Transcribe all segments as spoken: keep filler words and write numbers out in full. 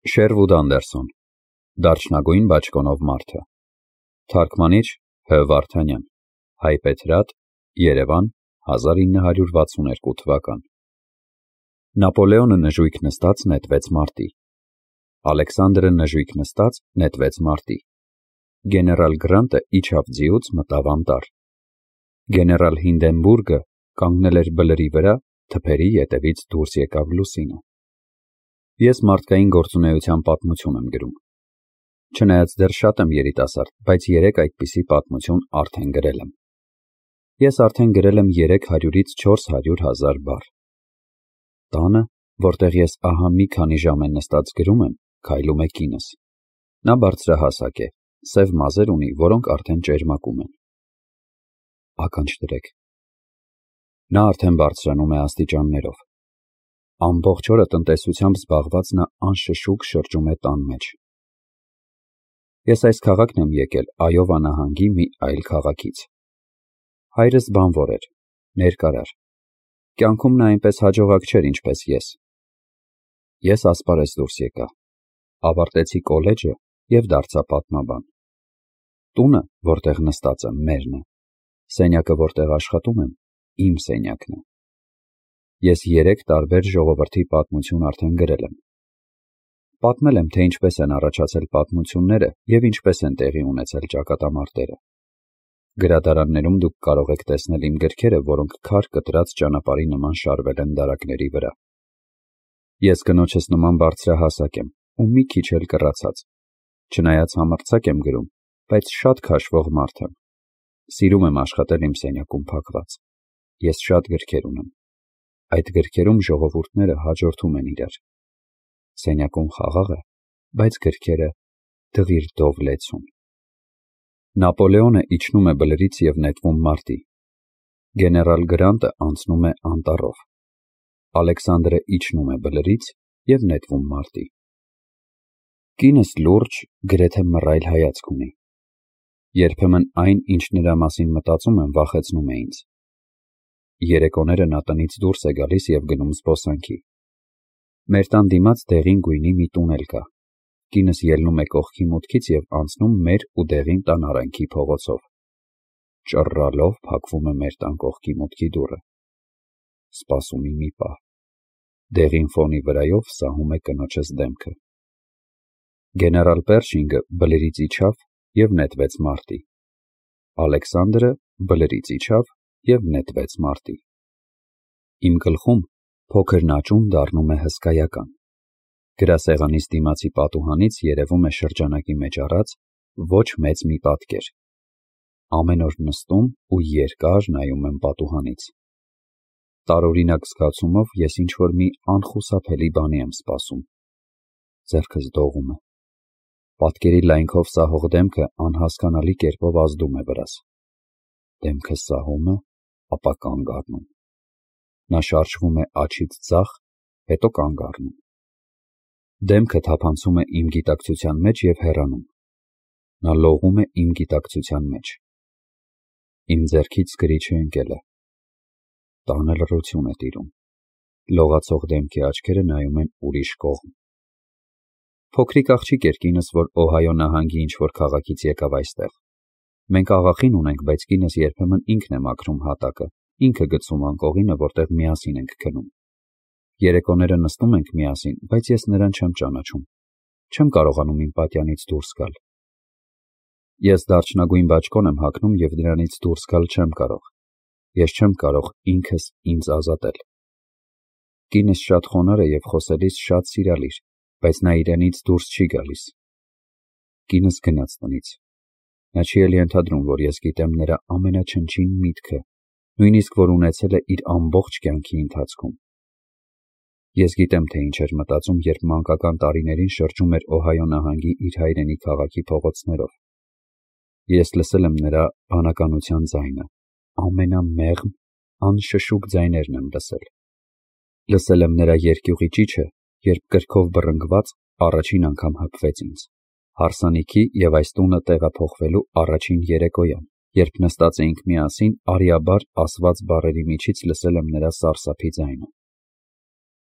Շերվուդ Անդերսոն, Դարչնագույն բաճկոնով մարդը, Թարգմանիչ Հ. Վարդանյան, Հայպետրատ, Երևան, հազար ինը հարյուր վաթսունութ թվական։ Նապոլեոնը նժույգ նստած նետվեց մարտի, Ալեքսանդրը նժույգ նստած նետվեց մարտի, Գեներալ Գրանտը իջավ ձիուց մտավ անտառ, Գեներալ Հինդենբուրգը կանգնել էր բլրի վրա, թփերի ետևից դուրս եկավ լուսինը։ Ես մարդկային գործունեության պատմություն եմ գրում։ Չնայած դեռ շատ եմ երիտասարդ, բայց երեք այդպիսի պատմություն արդեն գրել եմ։ Ես արդեն գրել եմ երեք հարյուրից չորս հարյուր հազար բառ։ Տանը, որտեղ ես ահա մի քանի ժամ են նստած գրում եմ, քայլում է կինս։ Նա բարձրահասակ է, սև մազեր ունի, որոնք արդեն ճերմակում են։ Ականջ դրեք։ Նա արդեն բարձրանում է աստիճաններով։ Ամբողջ օրը տնտեսությամբ զբաղված նա անշշուկ շրջում է տան մեջ։ Ես այս քաղաքն եմ եկել Այովա նահանգի մի այլ քաղաքից։ Հայրս բանվոր էր, ներկարար։ Կյանքում նա այնպես հաջողակ չէր, ինչպես ես։ Ես ասպարեզ դուրս եկա, ավարտեցի կոլեջը և դարձա պատմաբան։ Տունը, որտեղ նստած եմ, մերն է, սենյակը, որտեղ աշխատում եմ, իմ սենյակն է։ Ես երեք տարբեր ժողովրդի պատմություն արդեն գրել եմ։ Պատմել եմ, թե ինչպես են առաջացել պատմությունները և ինչպես են տեղի ունեցել ճակատամարտերը։ Գրադարաններում դուք կարող եք տեսնել իմ գրքերը, որոնք քար կտրած ճանապարհի նման շարվել են դարակների վրա։ Ես կնոջս նման բարձրահասակ եմ ու մի քիչ էլ կռացած, չնայած համարձակ եմ գրում, բայց շատ քաշվող մարդ եմ։ Սիրում եմ աշխատել իմ սենյակում փակված։ Ես շատ գրքեր ունեմ։ Այդ գրքերում ժողովուրդները հաջորդում են իրար։ Սենյակում խաղաղ է, բայց գրքերը դղիր դով լեցուն։ Նապոլեոնը իջնում է բլրից և նետվում մարտի։ Գեներալ Գրանտը անցնում է անտառով։ Ալեքսանդրը իջնում է բլրից և նետվում մարտի։ Կինս լուրջ, գրեթե մռայլ հայացք ունի։ Երբեմն այն, ինչ նրա մասին մտածում եմ, վախեցնում է ինձ։ Երեկոները նա տնից դուրս է գալիս և գնում զբոսանքի։ Մեր տան դիմաց դեղին գույնի մի տուն էլ կա։ Կինս ելնում է կողքի մուտքից և անցնում մեր ու դեղին տան արանքի փողոցով։ Ճռռալով փակվում է մեր տան կողքի մուտքի դուռը։ Սպասում մի պահ։ Դեղին ֆոնի վրայով սահում է կնոջս դեմքը։ Գեներալ Պերշինգը բլրից իջավ և նետվեց մարտի։ Ալեքսանդրը բլրից իջավ և նետվեց մարտի։ Իմ գլխում փոքր նաճում դառնում է հսկայական։ Գրասեղանիս դիմացի պատուհանից երևում է շրջանակի մեջ առած ոչ մեծ մի պատկեր։ Ամեն օր նստում ու երկար նայում եմ պատուհանից։ Տարօրինակ զգացումով ես ինչ-որ մի անխուսափելի բանի եմ սպասում։ Ձեռքս դողում է։ Պատկերի լայնքով սահող դեմքը անհասկանալի կերպով ազդում է վրաս։ Դեմքը սահում է, ապա կանգ առնում։ Նա շարժվում է աջից ձախ, հետո կանգ առնում։ Դեմքը թափանցում է իմ գիտակցության մեջ և հեռանում։ Նա լողում է իմ գիտակցության մեջ։ Իմ ձեռքից գրիչը ընկել է։ Տանը լռություն է տիրում։ Լողացող դեմքի աչքերը նայում են ուրիշ կողմ։ Փոքրիկ աղջիկ էր կինս, որ Օհայո նահանգի ինչ-որ քաղաքից եկավ այստեղ։ Մենք աղախին ունենք, բայց կինս երբեմն ինքն է մաքրում հատակը, ինքը գցում անկողինը, որտեղ միասին ենք քնում։ Երեկոները նստում ենք միասին, բայց ես նրան չեմ ճանաչում։ Չեմ կարողանում իմ պատյանից դուրս գալ։ Ես դարչնագույն բաճկոն եմ հագնում և դրանից դուրս գալ չեմ կարող։ Ես չեմ կարող ինքս ինձ ազատել։ Կինս շատ խոնարհ է և խոսելիս շատ սիրալիր, բայց նա իրենից դուրս չի գալիս։ Կինս գնաց տնից։ Նա չի էլ ենթադրում, որ ես գիտեմ նրա ամենաչնչին միտքը, նույնիսկ որ ունեցել է իր ամբողջ կյանքի ընթացքում։ Ես գիտեմ, թե ինչ էր մտածում, երբ մանկական տարիներին շրջում էր Օհայո նահանգի իր հայրենի քաղաքի փողոցներով։ Ես լսել եմ նրա բանականության ձայնը, ամենամեղմ, անշշուկ ձայներն եմ լսել։ Լսել եմ նրա երկյուղի ճիչը, երբ կրքով բռնկված առաջին անգամ հպվեց ինձ։ Հարսանիքի և այս տունը տեղափոխվելու առաջին երեկոյան, երբ նստած էինք միասին, արիաբար ասված բառերի միջից լսել եմ նրա սարսափի ձայնը։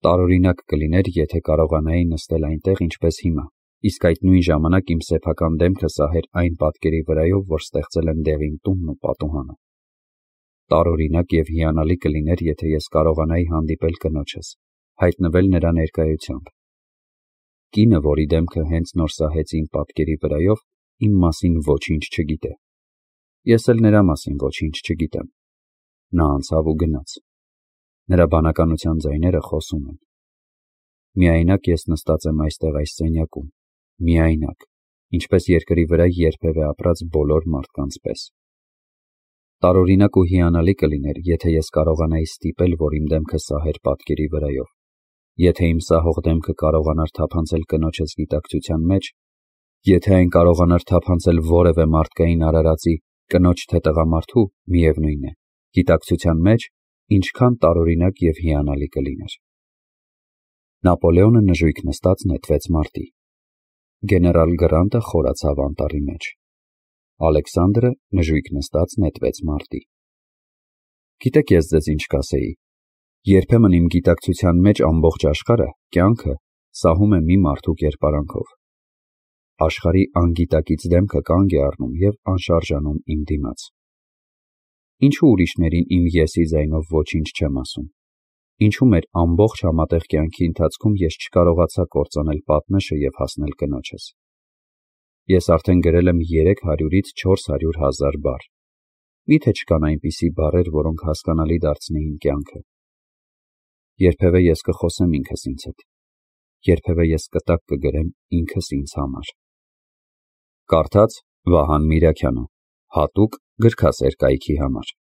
Տարօրինակ կլիներ, եթե կարողանայի նստել այնտեղ, ինչպես հիմա, իսկ այդ նույն ժամանակ իմ սեփական դեմքը սահեր այն պատկերի վրայով, որ ստեղծել են դեղին տունն ու պատուհանը։ Տարօրինակ և հիանալի կլիներ, եթե ես կարողանայի հանդիպել կնոջս, հայտնվել նրա ներկայությամբ։ Կինը, որի դեմքը հենց նոր սահեցի իմ պատկերի վրայով, իմ մասին ոչինչ չգիտե։ Ես էլ նրա մասին ոչինչ չգիտեմ։ Նա անցավ ու գնաց։ Նրա բանականության ձայները խոսում են։ Միայնակ ես նստած եմ այստեղ այս սենյակում, միայնակ, ինչպես երկրի վրա երբևէ ապրած բոլոր մարդկանց պես։ Տարօրինակ ու հիանալի կլիներ, եթե ես կարողանայի ստիպել, որ իմ դեմքը սահեր պատկերի վրայով, եթե իմ սահող դեմքը կարողանար թափանցել կնոջս գիտակցության մեջ, եթե այն կարողանար թափանցել որևէ մարդկային արարածի, կնոջ թե տղամարդու, միևնույն է, գիտակցության մեջ, ինչքան տարօրինակ և հիանալի կլիներ։ Նապոլեոնը նժույգ նստած նետվեց մարտի։ Գեներալ Գրանտը խորացավ անտառի մեջ։ Ալեքսանդրը նժույգ նստած նետվեց մարտի։ Գիտեք ես ձեզ ինչ կասեի, երբեմն իմ գիտակցության մեջ ամբողջ աշխարհը, կյանքը, սահում է մի մարդու կերպարանքով։ Աշխարհի անգիտակից դեմքը կանգ է առնում և անշարժանում իմ դիմաց։ Ինչու ուրիշներին իմ եսի ձայնով ոչինչ չեմ ասում։ Ինչու մեր ամբողջ համատեղ կյանքի ընթացքում ես չկարողացա կործանել պատնեշը և հասնել կնոջս։ Ես արդեն գրել եմ երեք հարյուրից չորս հարյուր հազար բառ։ Մի՞թե չկան այնպիսի բառեր, որոնք հասկանալի դարձնեին կյանքը։ Երբևէ ես կխոսեմ ինքս ինձ հետ։ Երբևէ ես կտակ կգրեմ ինքս ինձ համար։ Կարդաց Վահան Միրաքյանը, հատուկ գրքասեր կայքի համար։